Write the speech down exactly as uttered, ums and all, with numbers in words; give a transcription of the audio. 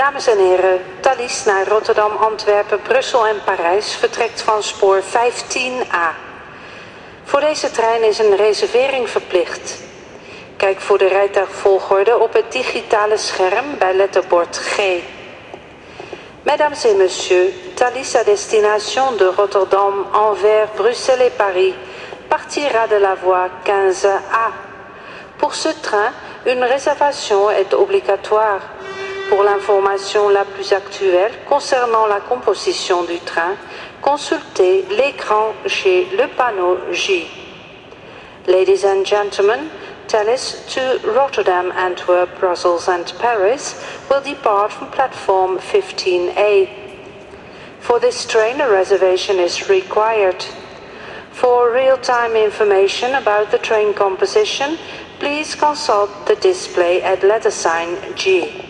Dames en heren, Thalys naar Rotterdam, Antwerpen, Brussel en Parijs vertrekt van spoor vijftien A. Voor deze trein is een reservering verplicht. Kijk voor de rijtuigvolgorde op het digitale scherm bij letterbord G. Mesdames et messieurs, Thalys à destination de Rotterdam, Anvers, Bruxelles et Paris partira de la voie quinze A. Pour ce train, une réservation est obligatoire. Pour l'information la plus actuelle concernant la composition du train, consultez l'écran chez le panneau J. Ladies and gentlemen, Thalys to Rotterdam, Antwerp, Brussels and Paris will depart from platform fifteen A. For this train, a reservation is required. For real-time information about the train composition, please consult the display at letter sign G.